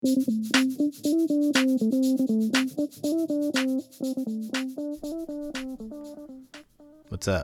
What's up?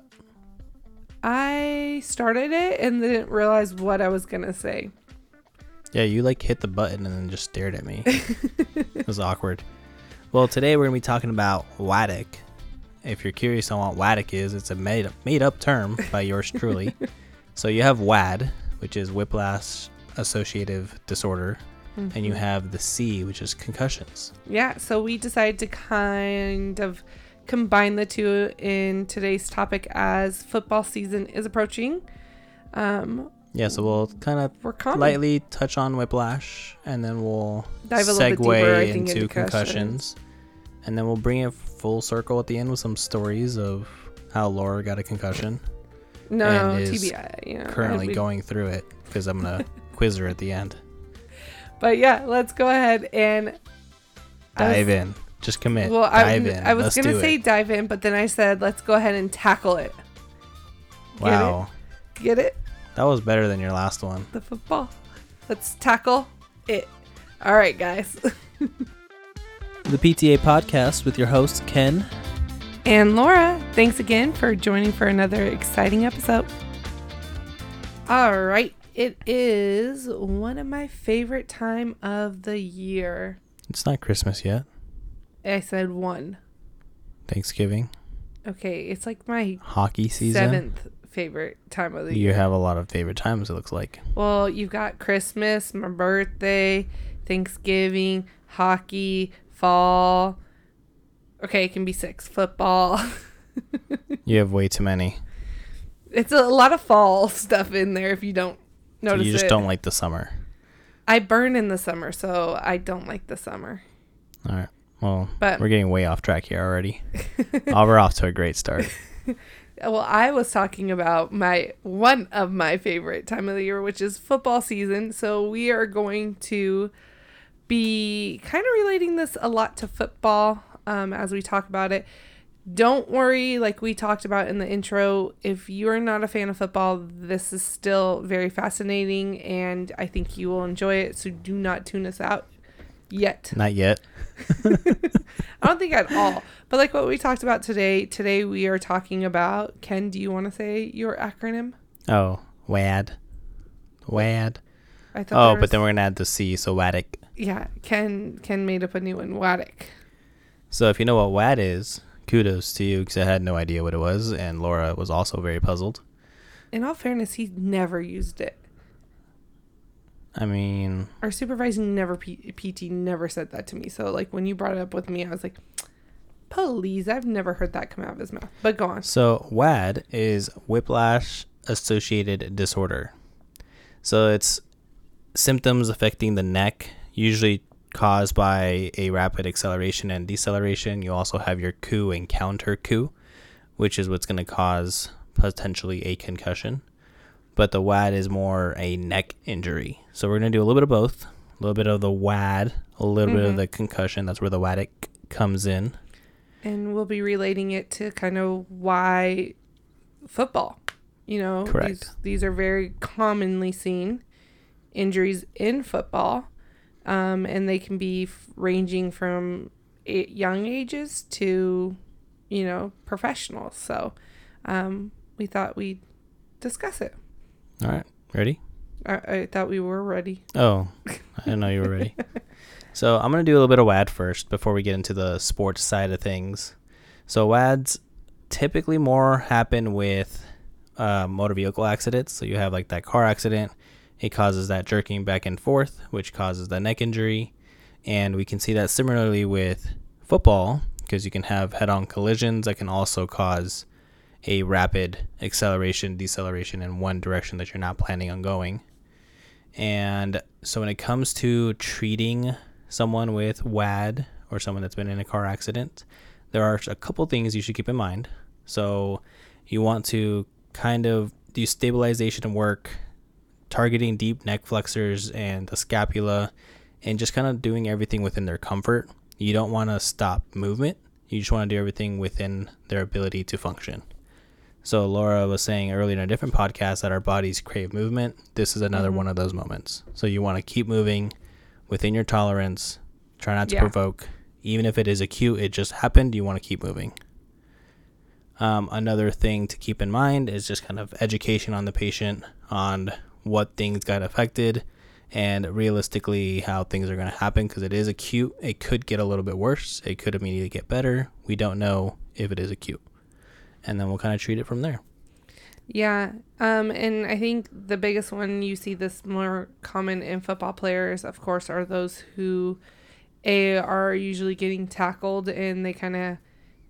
I started it and didn't realize what I was going to say. Yeah, you hit the button and then just stared at me. It was awkward. Well, today we're going to be talking about WADC. If you're curious on what WADC is, it's a made up term by yours truly. So you have WAD, which is whiplash associative disorder, and you have the C, which is concussions. Yeah, so we decided to kind of combine the two in today's topic as football season is approaching. Yeah, so we'll kind of lightly touch on whiplash, and then we'll dive a little bit deeper, I think, into concussions. And then we'll bring it full circle at the end with some stories of how Laura got a concussion. No, and is TBI. Currently going through it because I'm going to quiz her at the end. But yeah, let's go ahead and dive in. Just commit. Well, dive in. I was going to say dive in, but then I said, let's go ahead and tackle it. Wow. Get it? That was better than your last one. The football. Let's tackle it. All right, guys. The PTA Podcast with your hosts, Ken and Laura. Thanks again for joining for another exciting episode. All right. It is one of my favorite time of the year. It's not Christmas yet. I said one. Thanksgiving. Okay, it's like my hockey season. 7th favorite time of the year. You have a lot of favorite times, it looks like. Well, you've got Christmas, my birthday, Thanksgiving, hockey, fall. Okay, it can be 6. Football. You have way too many. It's a lot of fall stuff in there if you don't notice it. So you just don't like the summer. I burn in the summer, so I don't like the summer. All right. Well, we're getting way off track here already. We're off to a great start. Well, I was talking about one of my favorite time of the year, which is football season. So we are going to be kind of relating this a lot to football as we talk about it. Don't worry, like we talked about in the intro, if you're not a fan of football, this is still very fascinating, and I think you will enjoy it. So do not tune us out yet. Not yet. I don't think at all. But like what we talked about today we are talking about, Ken, do you want to say your acronym? Oh, WAD. WAD. But then we're going to add the C, so WADC. Yeah, Ken made up a new one, WADC. So if you know what WAD is, kudos to you, because I had no idea what it was, and Laura was also very puzzled. In all fairness, he never used it. I mean, our supervising PT never said that to me. So like when you brought it up with me, I was like, please, I've never heard that come out of his mouth. But go on. So WAD is whiplash associated disorder. So it's symptoms affecting the neck, usually caused by a rapid acceleration and deceleration. You also have your coup and counter coup, which is what's going to cause potentially a concussion. But the WAD is more a neck injury. So we're going to do a little bit of both. A little bit of the WAD, a little bit of the concussion. That's where the WADC comes in. And we'll be relating it to kind of why football. You know, correct. These are very commonly seen injuries in football. And they can be ranging from young ages to, professionals. So we thought we'd discuss it. All right. Ready? I thought we were ready. Oh, I didn't know you were ready. So I'm going to do a little bit of WAD first before we get into the sports side of things. So WADs typically more happen with motor vehicle accidents. So you have like that car accident. It causes that jerking back and forth, which causes the neck injury. And we can see that similarly with football, because you can have head-on collisions that can also cause a rapid acceleration, deceleration in one direction that you're not planning on going. And so when it comes to treating someone with WAD or someone that's been in a car accident, there are a couple things you should keep in mind. So you want to kind of do stabilization work, targeting deep neck flexors and the scapula, and just kind of doing everything within their comfort. You don't want to stop movement. You just want to do everything within their ability to function. So Laura was saying earlier in a different podcast that our bodies crave movement. This is another one of those moments. So you want to keep moving within your tolerance. Try not to Yeah. provoke. Even if it is acute, it just happened, you want to keep moving. Another thing to keep in mind is just kind of education on the patient on what things got affected and realistically how things are going to happen, because it is acute. It could get a little bit worse. It could immediately get better. We don't know if it is acute. And then we'll kind of treat it from there. Yeah. And I think the biggest one you see this more common in football players, of course, are those who are usually getting tackled and they kind of,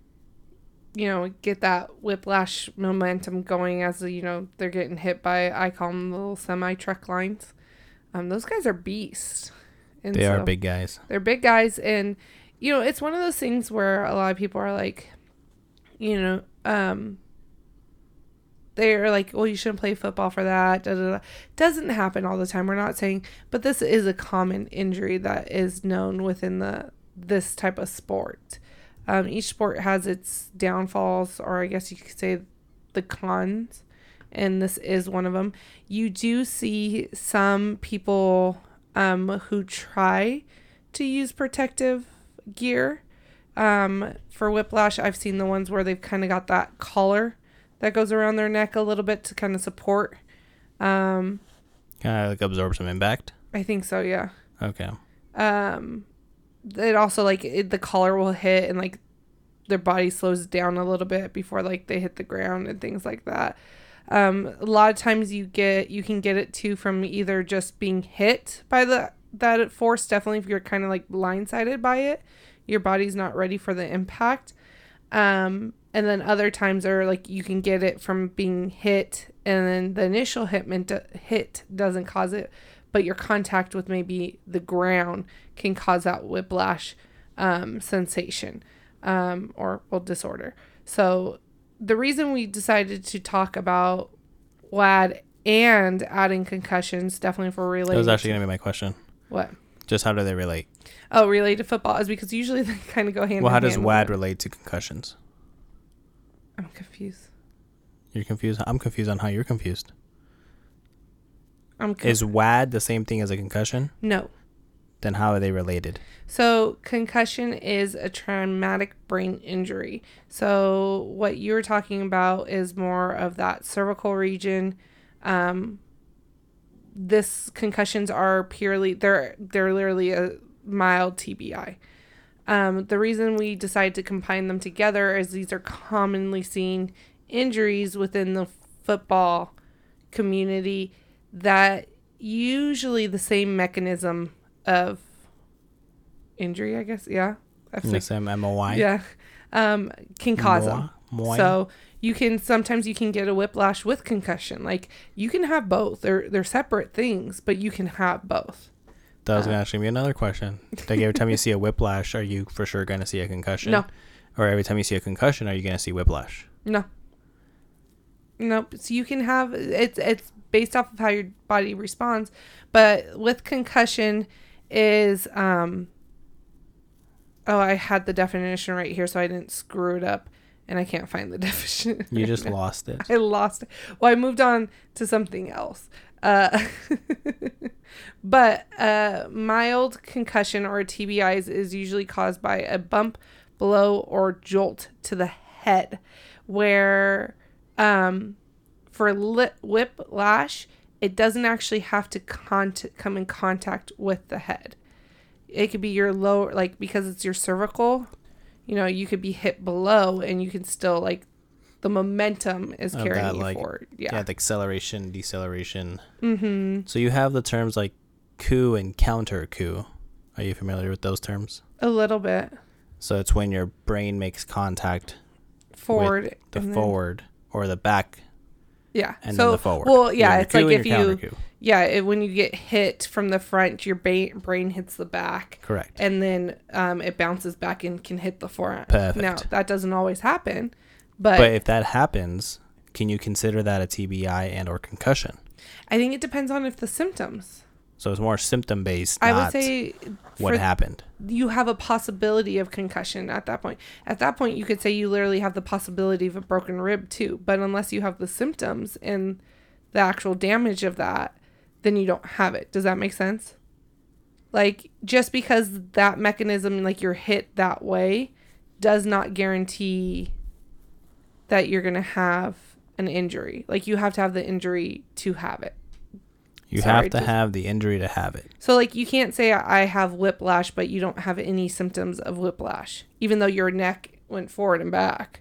get that whiplash momentum going as, they're getting hit by, I call them little semi-truck lines. Those guys are beasts. And They are big guys. They're big guys. And, it's one of those things where a lot of people are like, they're like, well, you shouldn't play football for that. Da, da, da. Doesn't happen all the time. We're not saying, but this is a common injury that is known within this type of sport. Each sport has its downfalls, or I guess you could say the cons, and this is one of them. You do see some people who try to use protective gear. For whiplash, I've seen the ones where they've kind of got that collar that goes around their neck a little bit to kind of support. Kind of like absorb some impact. I think so, yeah. Okay. It also the collar will hit and like their body slows down a little bit before like they hit the ground and things like that. A lot of times you can get it too from either just being hit by that force. Definitely if you're kind of like blindsided by it, your body's not ready for the impact. And then other times are like you can get it from being hit, and then the initial hit doesn't cause it, but your contact with maybe the ground can cause that whiplash sensation or disorder. So the reason we decided to talk about WAD and adding concussions, definitely for related. That was actually going to be my question. What? Just how do they relate? Oh, related to football is because usually they kind of go hand in hand. Well, how does WAD relate to concussions? I'm confused. You're confused? I'm confused on how you're confused. Is WAD the same thing as a concussion? No. Then how are they related? So concussion is a traumatic brain injury. So what you're talking about is more of that cervical region. This concussions are purely, they're literally a mild TBI. The reason we decide to combine them together is these are commonly seen injuries within the football community that usually the same mechanism of injury, I guess. Yeah. MOI? Yeah. Can cause them. So sometimes you can get a whiplash with concussion. Like you can have both. They're separate things, but you can have both. That was going to actually be another question. Like every time you see a whiplash, are you for sure going to see a concussion? No. Or every time you see a concussion, are you going to see whiplash? No. Nope. So you can have, it's based off of how your body responds. But with concussion is, I had the definition right here, so I didn't screw it up. And I can't find the definition. You just lost it. I lost it. Well, I moved on to something else. But mild concussion or TBIs is usually caused by a bump, blow, or jolt to the head, where for whiplash, it doesn't actually have to come in contact with the head. It could be your lower, like because it's your cervical, you could be hit below and you can still the momentum is carrying you forward. Yeah, the acceleration, deceleration. Mm-hmm. So you have the terms like coup and counter coup. Are you familiar with those terms? A little bit. So it's when your brain makes contact forward, with the forward or the back. Yeah. And then the forward. Well, yeah, it's like if you, when you get hit from the front, your brain hits the back. Correct. And then it bounces back and can hit the front. Perfect. Now, that doesn't always happen. But if that happens, can you consider that a TBI and or concussion? I think it depends on if the symptoms. So it's more symptom based. I would say what happened. You have a possibility of concussion at that point. At that point, you could say you literally have the possibility of a broken rib too. But unless you have the symptoms and the actual damage of that, then you don't have it. Does that make sense? Like, just because that mechanism, like, you're hit that way, does not guarantee that you're going to have an injury. Like, you have to have the injury to have it. You have to have the injury to have it. So, like, you can't say I have whiplash, but you don't have any symptoms of whiplash, even though your neck went forward and back.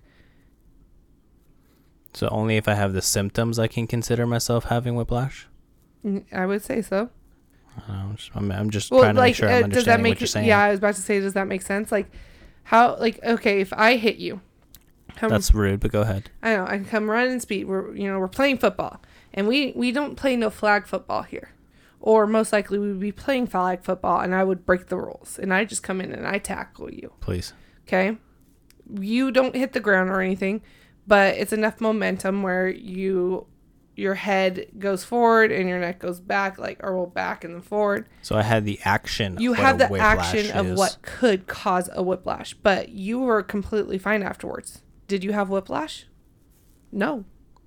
So only if I have the symptoms I can consider myself having whiplash? I would say so. I'm just trying to make sure I'm understanding what you're saying. Yeah, I was about to say, does that make sense? Like, how, like, okay, if I hit you. That's rude, but go ahead. I know, I come running speed. We're playing football. And we don't play no flag football here. Or most likely we would be playing flag football and I would break the rules. And I just come in and I tackle you. Please. Okay? You don't hit the ground or anything, but it's enough momentum where your head goes forward and your neck goes back, back and then forward. So I had the action. You have the action of what could cause a whiplash, but you were completely fine afterwards. Did you have whiplash? No.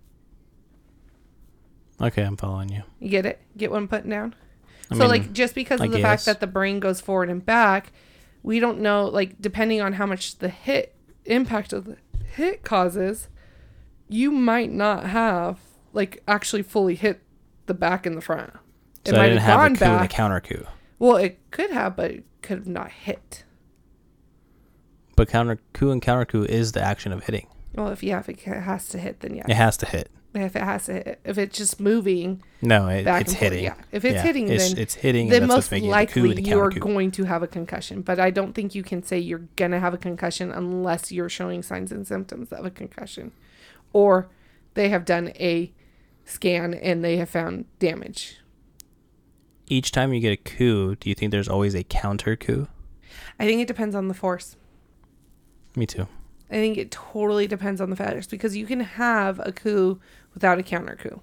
Okay, I'm following you. You get it? Get what I'm putting down? Just because of the fact that the brain goes forward and back, we don't know, like, depending on how much the impact of the hit causes, you might not have, like, actually fully hit the back and the front. So I didn't have a coup and a counter coup. Well, it could have, but it could have not hit. But coup and counter coup is the action of hitting. Well, if it has to hit, then yeah. It has to hit. If it has to hit. If it's just moving. No, it's hitting. Yeah. If it's hitting, then it's hitting. Then most likely you are going to have a concussion. But I don't think you can say you're going to have a concussion unless you're showing signs and symptoms of a concussion. Or they have done a scan and they have found damage. Each time you get a coup, do you think there's always a counter coup? I think it depends on the force. Me too. I think it totally depends on the factors because you can have a coup without a counter coup.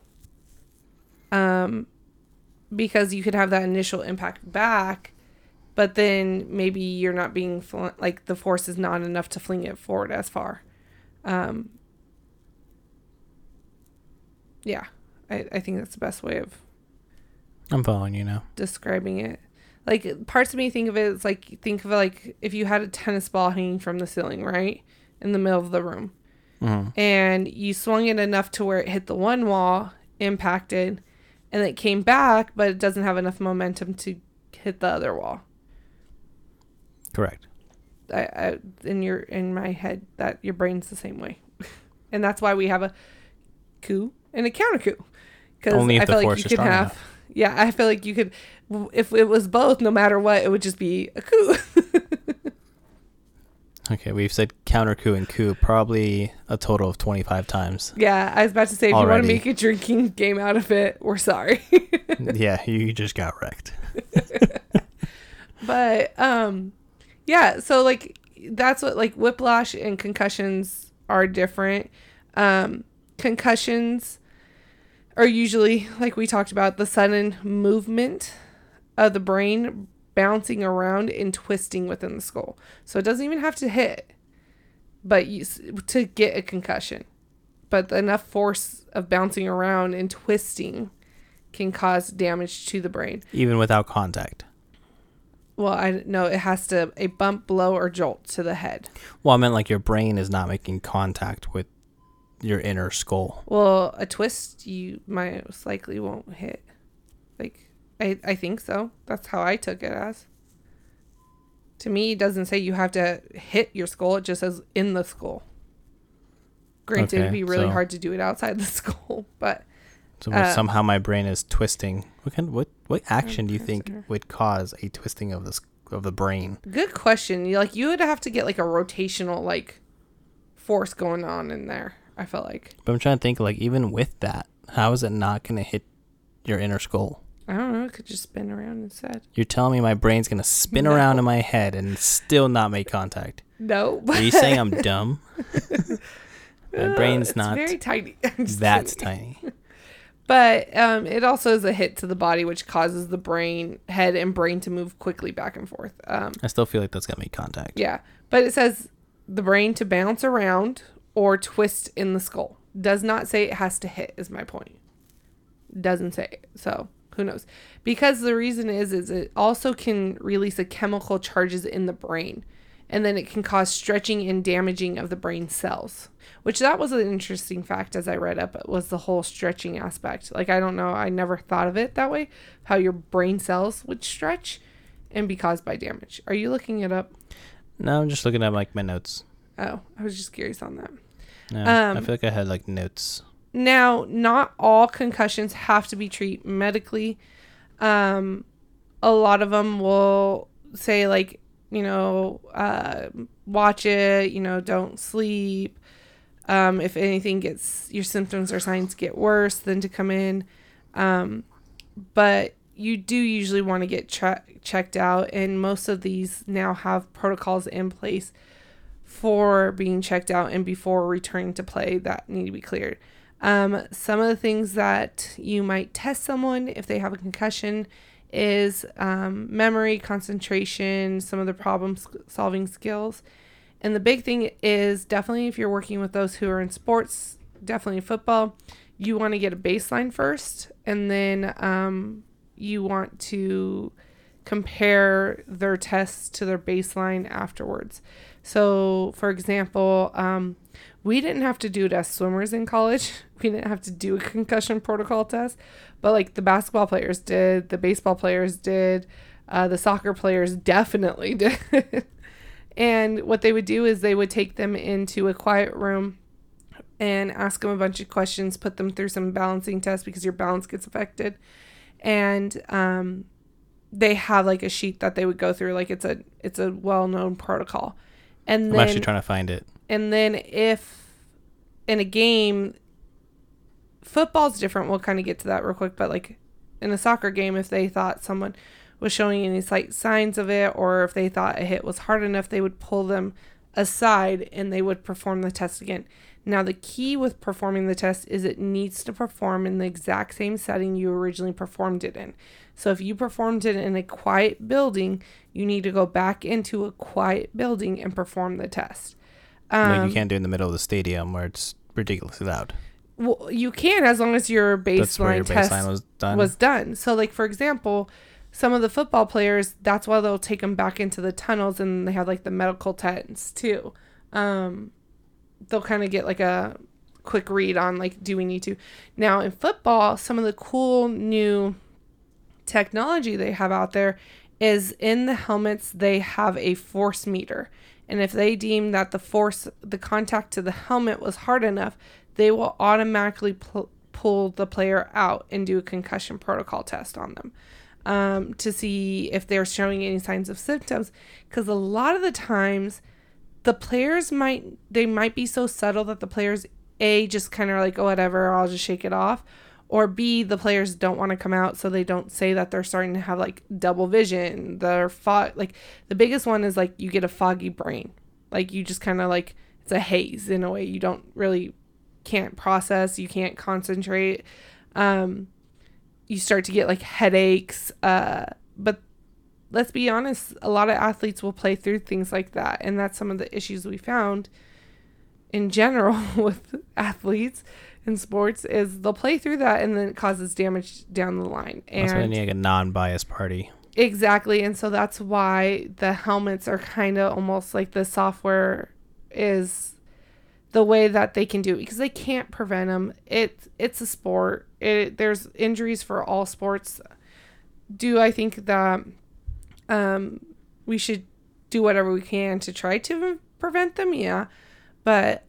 Because you could have that initial impact back, but then maybe you're not being like the force is not enough to fling it forward as far. Yeah, I think that's the best way of. I'm following you now. Describing it. Like, parts of me think of it as like, if you had a tennis ball hanging from the ceiling, right? In the middle of the room. Mm-hmm. And you swung it enough to where it hit the one wall, impacted, and it came back, but it doesn't have enough momentum to hit the other wall. Correct. In my head, that your brain's the same way. And that's why we have a coup and a counter coup. Only if the force is strong enough. Yeah, I feel like you could, if it was both, no matter what, it would just be a coup. Okay, we've said counter coup and coup probably a total of 25 times. Yeah, I was about to say, if you want to make a drinking game out of it, we're sorry. Yeah, you just got wrecked. But, yeah, so, like, that's what, like, whiplash and concussions are different. Concussions are usually, like we talked about, the sudden movement of the brain bouncing around and twisting within the skull. So it doesn't even have to hit, but to get a concussion. But enough force of bouncing around and twisting can cause damage to the brain. Even without contact? Well, I know it has to, a bump, blow, or jolt to the head. Well, I meant like your brain is not making contact with your inner skull. Well, a twist you most likely won't hit. Like, I think so. That's how I took it as. To me, it doesn't say you have to hit your skull. It just says in the skull. Granted, it'd be really hard to do it outside the skull, but... So somehow my brain is twisting. What action do you think would cause a twisting of the brain? Good question. You would have to get like a rotational like force going on in there, I felt like. But I'm trying to think, like, even with that, how is it not going to hit your inner skull? I don't know. It could just spin around instead. You're telling me my brain's going to spin around in my head and still not make contact? No. Are you saying I'm dumb? My brain's not very tiny. That's tiny. But it also is a hit to the body, which causes the head and brain to move quickly back and forth. I still feel like that's going to make contact. Yeah. But it says the brain to bounce around or twist in the skull. Does not say it has to hit, is my point. Doesn't say it. So Who knows? Because the reason is it also can release a chemical charges in the brain, and then it can cause stretching and damaging of the brain cells, which that was an interesting fact as I read up, was the whole stretching aspect. Like, I don't know, I never thought of it that way, how your brain cells would stretch and be caused by damage. Are you looking it up? No, I'm just looking at like my notes. Oh, I was just curious on that. Yeah, I feel like I had like notes. Now, not all concussions have to be treated medically. A lot of them will say, like, you know, watch it, you know, don't sleep. If anything your symptoms or signs get worse, then to come in. But you do usually want to get checked out, and most of these now have protocols in place for being checked out and before returning to play that need to be cleared. Some of the things that you might test someone if they have a concussion is memory, concentration, some of the problem-solving skills. And the big thing is definitely if you're working with those who are in sports, definitely football, you want to get a baseline first, and then you want to compare their tests to their baseline afterwards. So, for example, we didn't have to do it as swimmers in college. We didn't have to do a concussion protocol test, but like the basketball players did, the baseball players did, the soccer players definitely did. And what they would do is they would take them into a quiet room and ask them a bunch of questions, put them through some balancing tests because your balance gets affected. And they have like a sheet that they would go through, like it's a well-known protocol. And then, I'm actually trying to find it. And then if in a game, football's different. We'll kind of get to that real quick. But like in a soccer game, if they thought someone was showing any slight signs of it, or if they thought a hit was hard enough, they would pull them aside and they would perform the test again. Now, the key with performing the test is it needs to perform in the exact same setting you originally performed it in. So if you performed it in a quiet building, you need to go back into a quiet building and perform the test. Like you can't do it in the middle of the stadium where it's ridiculously loud. Well, you can, as long as your baseline test was done. So, like, for example, some of the football players, that's why they'll take them back into the tunnels, and they have like the medical tents too. They'll kind of get like a quick read on like, do we need to? Now in football, some of the cool new technology they have out there is in the helmets, they have a force meter. And if they deem that the contact to the helmet was hard enough, they will automatically pull the player out and do a concussion protocol test on them to see if they're showing any signs of symptoms. Because a lot of the times, the players might be so subtle that the players, A, just kind of like, oh, whatever, I'll just shake it off. Or B, the players don't want to come out, so they don't say that they're starting to have like double vision. Like the biggest one is like you get a foggy brain. Like you just kind of like, it's a haze in a way. You can't process, you can't concentrate. You start to get like headaches. But let's be honest, a lot of athletes will play through things like that. And that's some of the issues we found in general with athletes in sports is they'll play through that and then it causes damage down the line. And that's why you need like a non-biased party. Exactly. And so that's why the helmets are kind of almost like the software is the way that they can do it, because they can't prevent them. It's a sport. There's injuries for all sports. Do I think that we should do whatever we can to try to prevent them? Yeah. But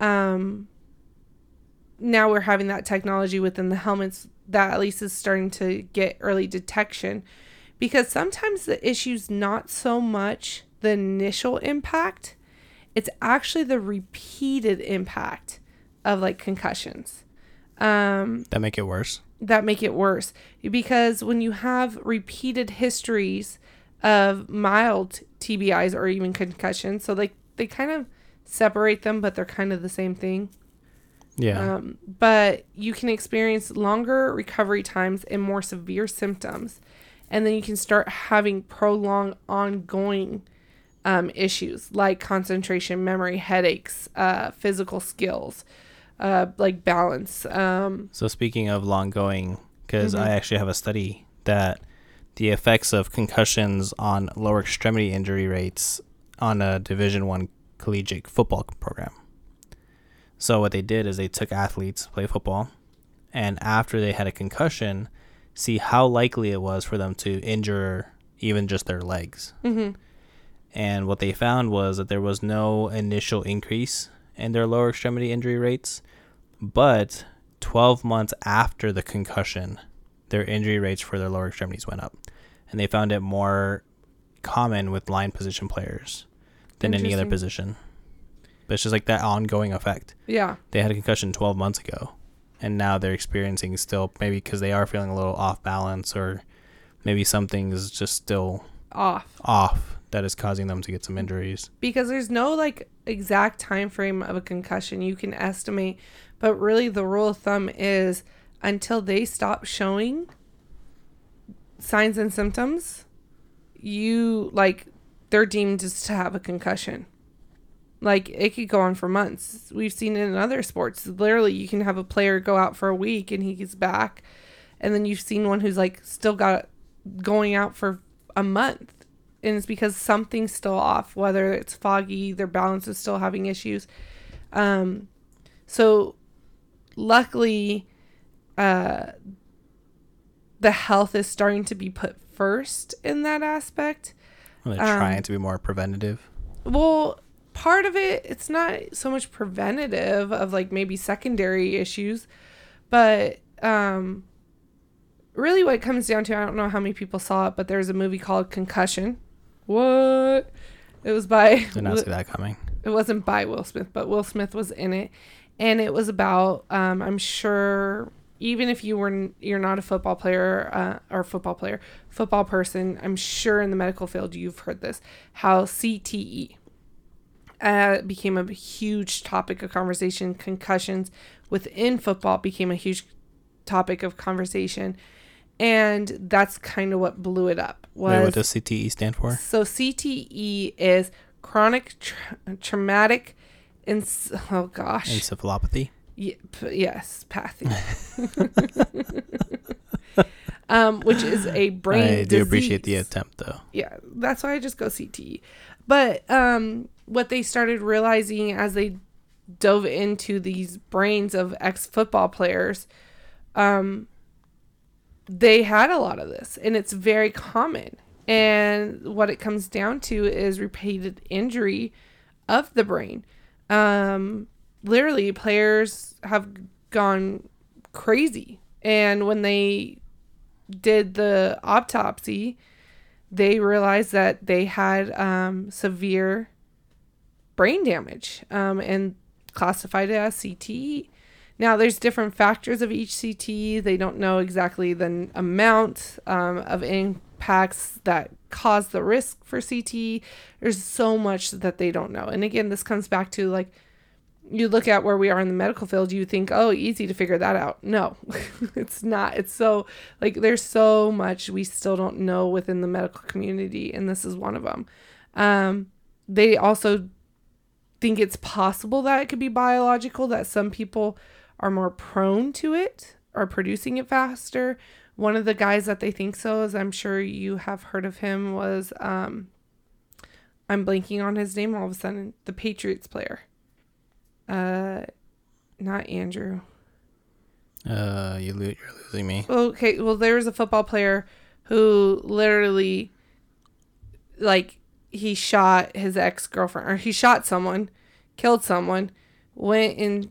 now we're having that technology within the helmets that at least is starting to get early detection, because sometimes the issue's not so much the initial impact. It's actually the repeated impact of like concussions. That make it worse? That make it worse. Because when you have repeated histories of mild TBIs or even concussions, so like they kind of separate them, but they're kind of the same thing. Yeah. But you can experience longer recovery times and more severe symptoms. And then you can start having prolonged ongoing issues like concentration, memory, headaches, physical skills, like balance. So speaking of long going, because I actually have a study at the effects of concussions on lower extremity injury rates on a Division I collegiate football program. So what they did is they took athletes to play football, and after they had a concussion, see how likely it was for them to injure even just their legs. Mm-hmm. And what they found was that there was no initial increase in their lower extremity injury rates, but 12 months after the concussion, their injury rates for their lower extremities went up. And they found it more common with line position players than any other position. But it's just like that ongoing effect. Yeah. They had a concussion 12 months ago, and now they're experiencing still, maybe because they are feeling a little off balance, or maybe something is just still off that is causing them to get some injuries. Because there's no like exact time frame of a concussion you can estimate, but really the rule of thumb is until they stop showing signs and symptoms, they're deemed just to have a concussion. Like, it could go on for months. We've seen it in other sports. Literally, you can have a player go out for a week and he's back, and then you've seen one who's like still got going out for a month, and it's because something's still off, whether it's foggy, their balance is still having issues. So luckily, the health is starting to be put first in that aspect. Well, they're trying to be more preventative. Well, part of it, it's not so much preventative of like maybe secondary issues, but really what it comes down to, I don't know how many people saw it, but there's a movie called Concussion. What? It was by... Did not see that coming. It wasn't by Will Smith, but Will Smith was in it. And it was about, I'm sure, even if you're not a football player football person, I'm sure in the medical field you've heard this, how CTE became a huge topic of conversation. Concussions within football became a huge topic of conversation. And that's kind of what blew it up. Wait, what does CTE stand for? So CTE is chronic traumatic encephalopathy. Yes, pathy. Which is a brain disease. I do appreciate the attempt, though. Yeah, that's why I just go CTE. But what they started realizing as they dove into these brains of ex-football players, they had a lot of this, and it's very common. And what it comes down to is repeated injury of the brain. Literally, players have gone crazy. And when they did the autopsy, they realized that they had severe brain damage and classified it as CTE. Now, there's different factors of each CTE. They don't know exactly the amount of impacts that cause the risk for CTE. There's so much that they don't know. And again, this comes back to, like, you look at where we are in the medical field, you think, oh, easy to figure that out. No, it's not. It's so, like, there's so much we still don't know within the medical community, and this is one of them. They also think it's possible that it could be biological, that some people are more prone to it or producing it faster. One of the guys that they think so is, I'm sure you have heard of him, was, I'm blanking on his name all of a sudden, the Patriots player. Not Andrew. You're losing me. Okay, well, there's a football player who literally, like, he shot his ex-girlfriend, or he shot someone, killed someone, went into,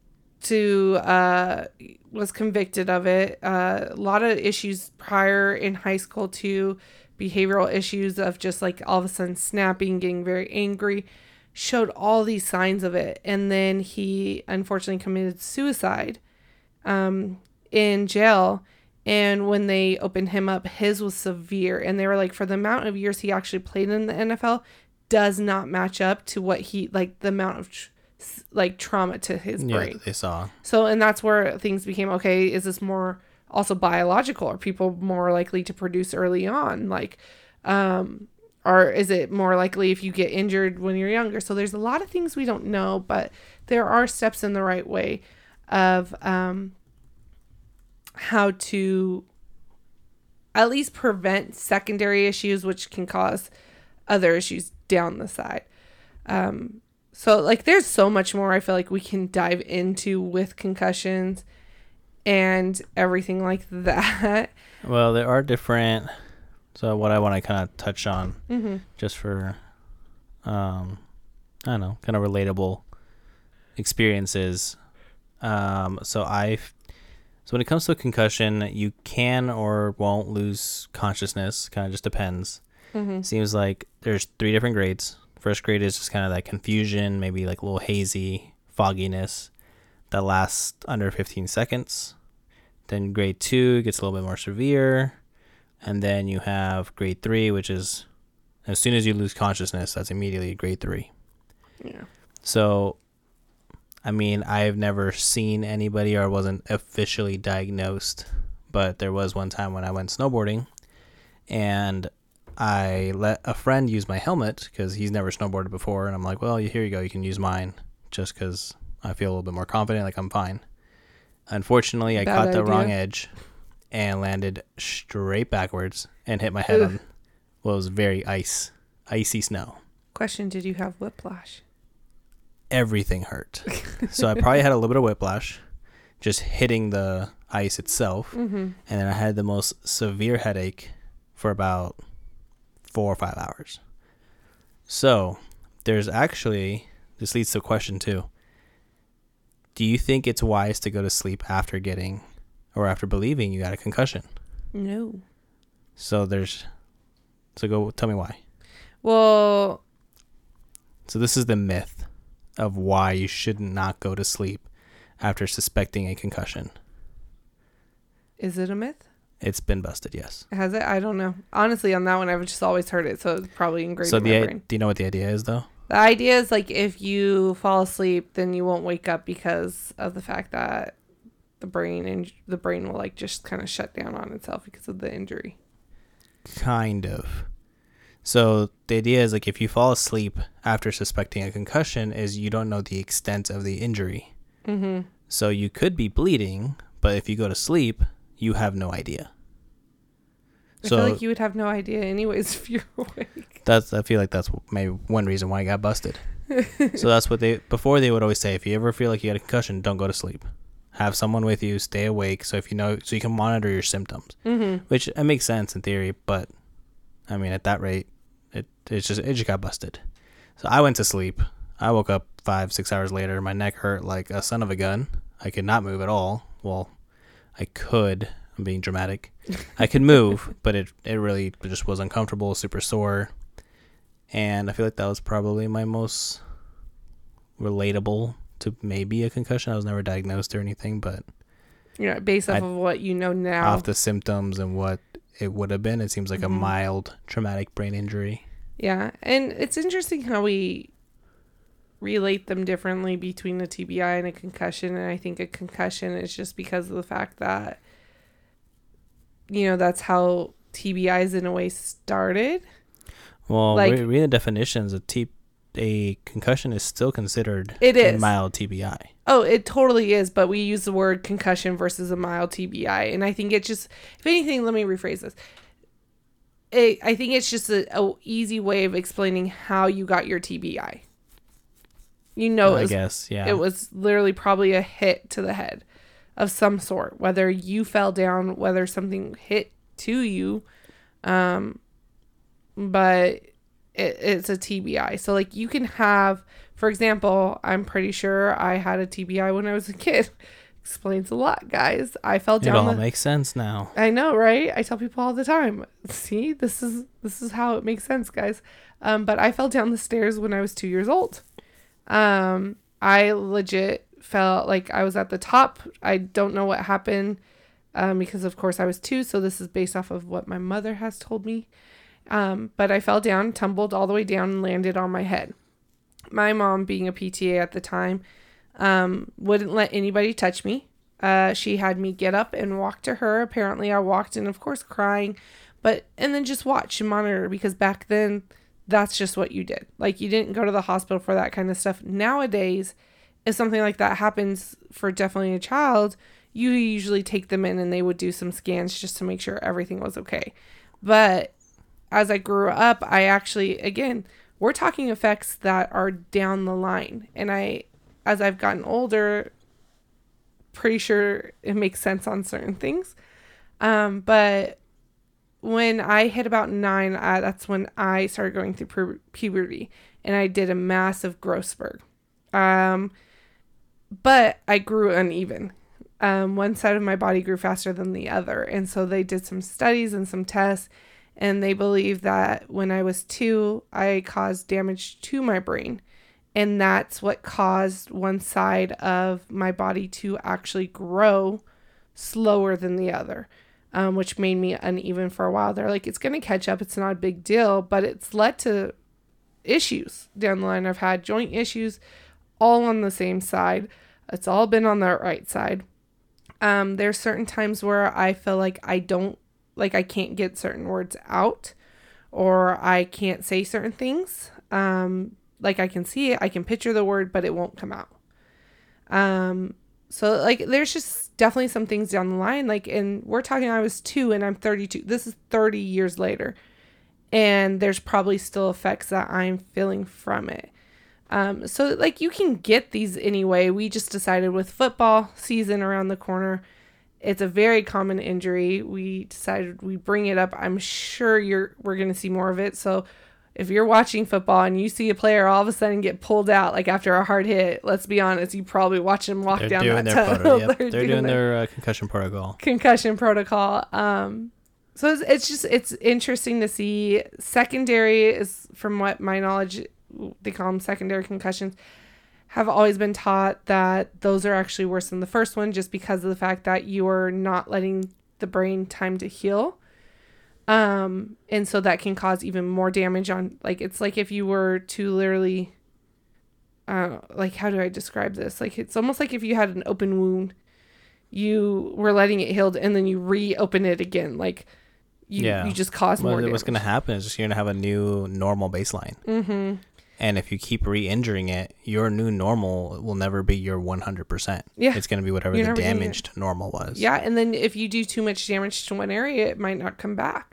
was convicted of it. A lot of issues prior in high school too, behavioral issues of just like all of a sudden snapping, getting very angry, showed all these signs of it. And then he unfortunately committed suicide in jail. And when they opened him up, his was severe. And they were like, for the amount of years he actually played in the NFL, does not match up to what he, like, the amount of trauma to his brain. Yeah, they saw. So, and that's where things became, okay, is this more also biological? Are people more likely to produce early on? Like, or is it more likely if you get injured when you're younger? So there's a lot of things we don't know, but there are steps in the right way of how to at least prevent secondary issues, which can cause other issues down the side. So like there's so much more I feel like we can dive into with concussions and everything like that. Well, there are different. So what I want to kind of touch on, just for, I don't know, kind of relatable experiences. So when it comes to a concussion, you can or won't lose consciousness. Kind of just depends. Seems like there's 3 different grades. First grade is just kind of that confusion, maybe like a little hazy, fogginess that lasts under 15 seconds. Then grade 2 gets a little bit more severe. And then you have grade 3, which is as soon as you lose consciousness, that's immediately grade 3. Yeah. So, I mean, I've never seen anybody or wasn't officially diagnosed, but there was one time when I went snowboarding and I let a friend use my helmet because he's never snowboarded before. And I'm like, well, here you go. You can use mine just because I feel a little bit more confident. Like I'm fine. Unfortunately, I caught the wrong edge and landed straight backwards and hit my head on what was very icy snow. Question, did you have whiplash? Everything hurt. So I probably had a little bit of whiplash just hitting the ice itself. And then I had the most severe headache for about 4 or 5 hours. So there's actually, this leads to a question too. Do you think it's wise to go to sleep after getting or after believing you got a concussion? No. So go tell me why. Well, so this is the myth of why you should not go to sleep after suspecting a concussion. Is it a myth? It's been busted, yes. Has it? I don't know. Honestly, on that one, I've just always heard it, so it's probably ingrained in my brain. Do you know what the idea is, though? The idea is like if you fall asleep, then you won't wake up because of the fact that the brain will like just kind of shut down on itself because of the injury. Kind of. So the idea is like if you fall asleep after suspecting a concussion is you don't know the extent of the injury. So you could be bleeding, but if you go to sleep, you have no idea. I feel like you would have no idea anyways if you're awake. I feel like that's maybe one reason why I got busted. So that's what before they would always say, if you ever feel like you got a concussion, don't go to sleep. Have someone with you, stay awake, so you can monitor your symptoms. Which it makes sense in theory, but I mean at that rate, it just got busted. So I went to sleep. I woke up 5-6 hours later. My neck hurt like a son of a gun. I could not move at all. Well, I could. I'm being dramatic. I could move, but it really just was uncomfortable, super sore. And I feel like that was probably my most relatable to maybe a concussion. I was never diagnosed or anything, but yeah, based off of what you know now. Off the symptoms and what it would have been, it seems like a mild traumatic brain injury. Yeah, and it's interesting how we relate them differently between a TBI and a concussion. And I think a concussion is just because of the fact that, that's how TBIs in a way started. Well, reading the definitions, a concussion is still considered a mild TBI. Oh, it totally is, but we use the word concussion versus a mild TBI. And I think it just, if anything, let me rephrase this. I think it's just a easy way of explaining how you got your TBI. I guess, yeah. It was literally probably a hit to the head of some sort, whether you fell down, whether something hit to you, but it's a TBI. So like you can have, for example, I'm pretty sure I had a TBI when I was a kid. Explains a lot, guys. I fell down. It all makes sense now. I know, right? I tell people all the time. See, this is how it makes sense, guys. But I fell down the stairs when I was 2 years old. I legit felt like I was at the top. I don't know what happened because, of course, I was 2. So this is based off of what my mother has told me. But I fell down, tumbled all the way down, and landed on my head. My mom, being a PTA at the time, wouldn't let anybody touch me. She had me get up and walk to her. Apparently, I walked in, of course, crying, and then just watch and monitor because back then, that's just what you did. Like, you didn't go to the hospital for that kind of stuff. Nowadays, if something like that happens for definitely a child, you usually take them in and they would do some scans just to make sure everything was okay. But as I grew up, I actually, again, we're talking effects that are down the line. And as I've gotten older, pretty sure it makes sense on certain things. But when I hit about 9, that's when I started going through puberty, and I did a massive growth spurt. But I grew uneven. One side of my body grew faster than the other. And so they did some studies and some tests, and they believe that when I was 2, I caused damage to my brain. And that's what caused one side of my body to actually grow slower than the other, which made me uneven for a while. They're like, it's going to catch up. It's not a big deal, but it's led to issues down the line. I've had joint issues all on the same side. It's all been on the right side. There's certain times where I feel like I can't get certain words out, or I can't say certain things. Like I can see it, I can picture the word, but it won't come out. So like there's just definitely some things down the line. Like, and we're talking, I was 2 and I'm 32. This is 30 years later. And there's probably still effects that I'm feeling from it. So like you can get these anyway. We just decided with football season around the corner, it's a very common injury. We decided we bring it up. I'm sure we're going to see more of it. So if you're watching football and you see a player all of a sudden get pulled out, like after a hard hit, let's be honest, you probably watch them walk down that tunnel. They're doing their concussion protocol. So it's interesting to see. Secondary is, from what my knowledge, they call them secondary concussions, have always been taught that those are actually worse than the first one, just because of the fact that you are not letting the brain time to heal. And so that can cause even more damage on, like, it's like if you were to literally, like, how do I describe this? Like, it's almost like if you had an open wound, you were letting it heal and then you reopen it again. Like you just cause more damage. What's going to happen is just you're going to have a new normal baseline. Mm-hmm. And if you keep re-injuring it, your new normal will never be your 100%. Yeah. It's going to be whatever the damaged normal was. Yeah. And then if you do too much damage to one area, it might not come back.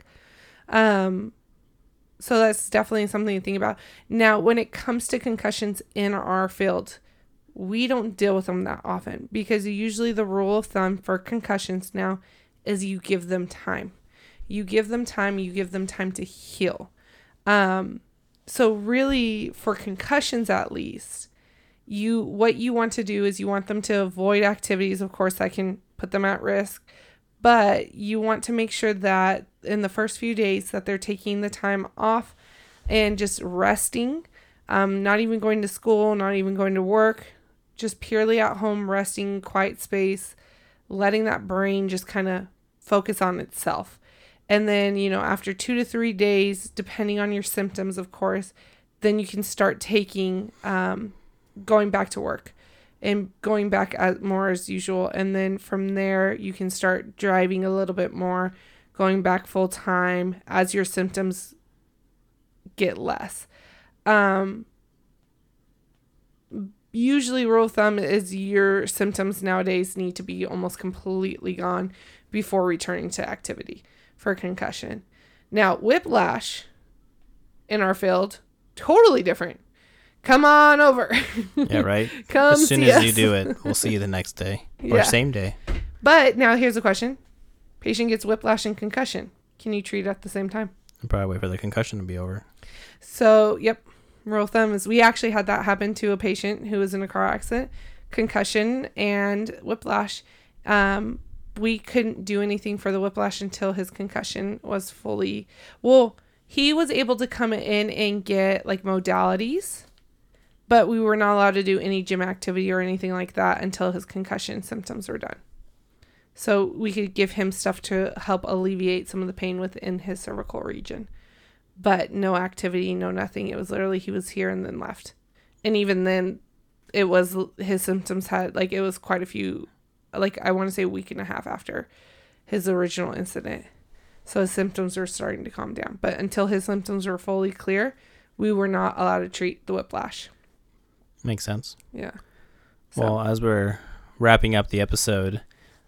So that's definitely something to think about. Now, when it comes to concussions in our field, we don't deal with them that often, because usually the rule of thumb for concussions now is you give them time. You give them time to heal. So really, for concussions at least, what you want to do is you want them to avoid activities, of course, that can put them at risk. But you want to make sure that in the first few days that they're taking the time off and just resting, not even going to school, not even going to work, just purely at home, resting, quiet space, letting that brain just kind of focus on itself. And then, after 2 to 3 days, depending on your symptoms, of course, then you can start taking, going back to work and going back more as usual. And then from there, you can start driving a little bit more, going back full time as your symptoms get less. Usually rule of thumb is your symptoms nowadays need to be almost completely gone before returning to activity for concussion. Now, whiplash in our field, totally different. Come on over. Yeah, right. Come as soon see as us. you do it, we'll see you the next day or same day. But now here's a question. Patient gets whiplash and concussion. Can you treat at the same time? I'll probably wait for the concussion to be over. So, yep. Rule of thumb is we actually had that happen to a patient who was in a car accident, concussion and whiplash. We couldn't do anything for the whiplash until his concussion was fully... Well, he was able to come in and get like modalities, but we were not allowed to do any gym activity or anything like that until his concussion symptoms were done. So we could give him stuff to help alleviate some of the pain within his cervical region. But no activity, no nothing. It was literally he was here and then left. And even then, it was his symptoms had, like, it was quite a few, like, I want to say a week and a half after his original incident. So his symptoms were starting to calm down. But until his symptoms were fully clear, we were not allowed to treat the whiplash. Makes sense. Yeah. So. Well, as we're wrapping up the episode,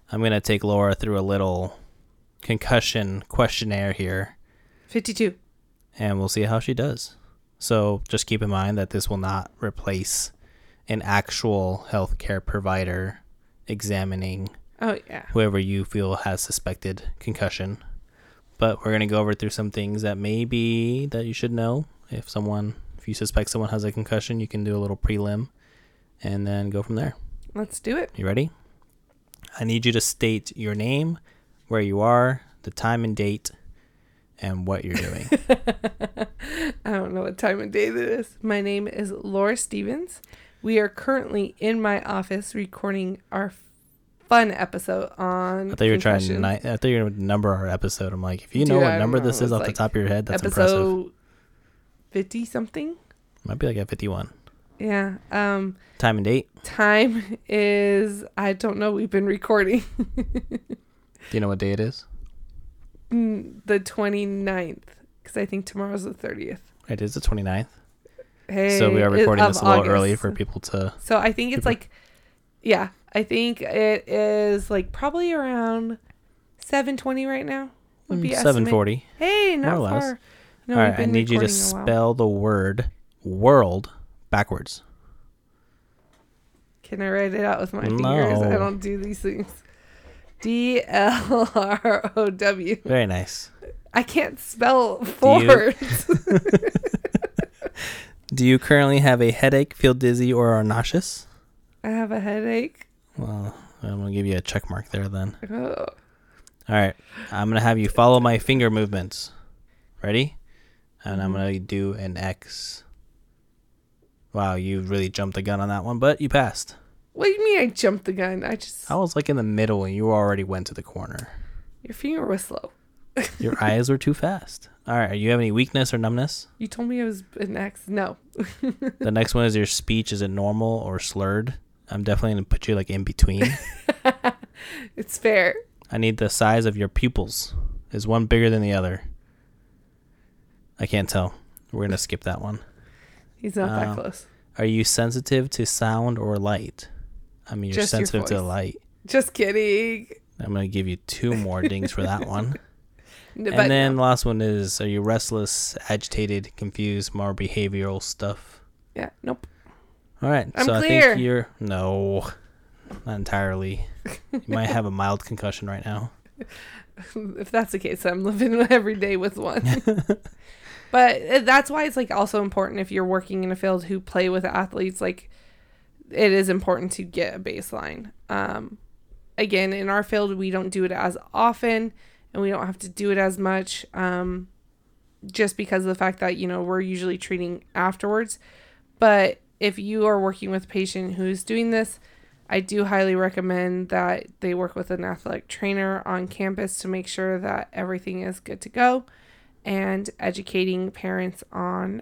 I'm going to take Laura through a little concussion questionnaire here. 52. And we'll see how she does. So just keep in mind that this will not replace an actual healthcare provider examining whoever you feel has suspected concussion. But we're going to go over through some things that maybe that you should know. If you suspect someone has a concussion, you can do a little prelim and then go from there. Let's do it. You ready? I need you to state your name, where you are, the time and date, and what you're doing. I don't know what time of day it is. My name is Laura Stevens. We are currently in my office recording our fun episode on I thought you were concussion. I thought you were going to number our episode. I'm like, if you know what number this is off the top of your head, that's impressive. Episode 50 something? Might be like at 51. Yeah. Time and date? Time is, I don't know. We've been recording. Do you know what day it is? The 29th. Because I think tomorrow's the 30th. It is the 29th. Hey, so we are recording this a little August. Early for people to... So I think it's I think it is like probably around 7:20 right now. Would be 7:40. Hey, not more or less. far. No, all right, I need you to spell the word world backwards. Can I write it out with my fingers? I don't do these things. DLROW. Very nice. I can't spell words. Do you currently have a headache, feel dizzy, or are nauseous? I have a headache. Well, I'm going to give you a check mark there then. Oh. All right. I'm going to have you follow my finger movements. Ready? And I'm going to do an X. Wow, you really jumped the gun on that one, but you passed. What do you mean I jumped the gun? I was like in the middle and you already went to the corner. Your finger was slow. Your eyes were too fast. All right. Do you have any weakness or numbness? You told me it was an X. No. The next one is your speech. Is it normal or slurred? I'm definitely going to put you like in between. It's fair. I need the size of your pupils. Is one bigger than the other? I can't tell. We're going to skip that one. He's not that close. Are you sensitive to sound or light? I mean, you're Just sensitive to light. Just kidding. I'm going to give you 2 more dings for that one. No, and then last one is, are you restless, agitated, confused, more behavioral stuff? Yeah, nope. All right. I'm so clear. I think you're, no, not entirely. You might have a mild concussion right now. If that's the case, I'm living every day with one. But that's why it's like also important if you're working in a field who play with athletes, like it is important to get a baseline. Again, in our field, we don't do it as often and we don't have to do it as much just because of the fact that, you know, we're usually treating afterwards. But if you are working with a patient who's doing this, I do highly recommend that they work with an athletic trainer on campus to make sure that everything is good to go, and educating parents on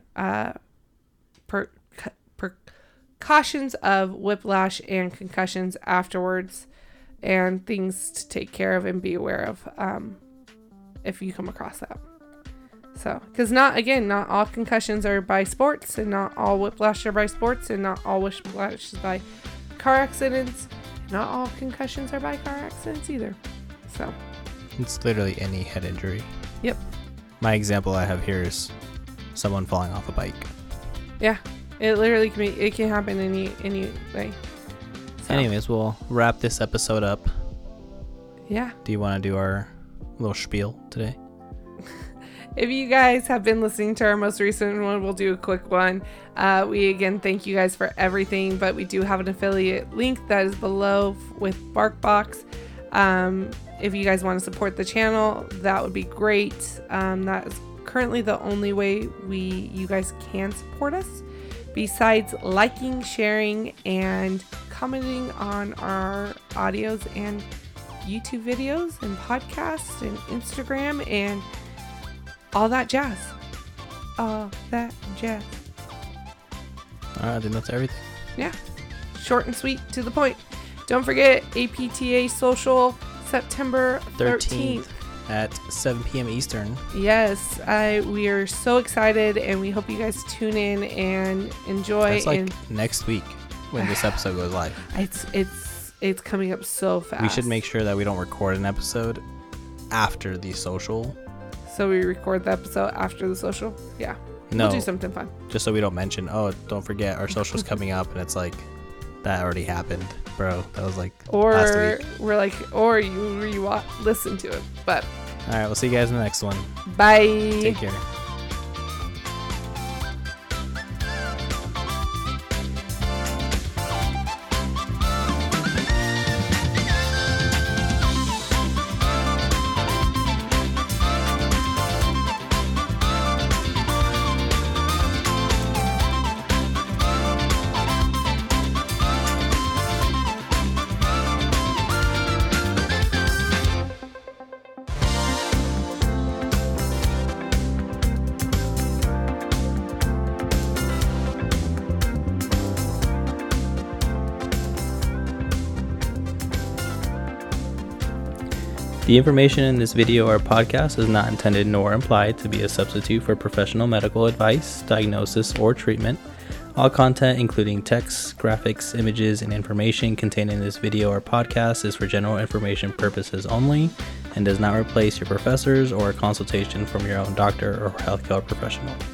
precautions of whiplash and concussions afterwards, and things to take care of and be aware of if you come across that. So, because not all concussions are by sports, and not all whiplash are by sports, and not all whiplash is by car accidents. Not all concussions are by car accidents either. So, it's literally any head injury. Yep. My example I have here is someone falling off a bike. Yeah, it literally can be. It can happen any way. So. Anyways, we'll wrap this episode up. Yeah. Do you want to do our little spiel today? If you guys have been listening to our most recent one, we'll do a quick one. We again thank you guys for everything, but we do have an affiliate link that is below with BarkBox. If you guys want to support the channel, that would be great. That is currently the only way you guys can support us, besides liking, sharing, and commenting on our audios and YouTube videos and podcasts and Instagram and all that jazz. All that jazz. All right, I think that's everything. Yeah. Short and sweet, to the point. Don't forget APTA Social, September 13th. At 7 p.m. Eastern. Yes. We are so excited, and we hope you guys tune in and enjoy. That's like next week when this episode goes live. It's coming up so fast. We should make sure that we don't record an episode after the social. So we record the episode after the social? Yeah. No. We'll do something fun. Just so we don't mention, oh, don't forget our social's coming up, and it's like, that already happened, bro. That was like last week. We're like, or you listen to it. But all right, we'll see you guys in the next one. bye. Take care. The information in this video or podcast is not intended nor implied to be a substitute for professional medical advice, diagnosis, or treatment. All content, including text, graphics, images, and information contained in this video or podcast is for general information purposes only and does not replace your professors or a consultation from your own doctor or healthcare professional.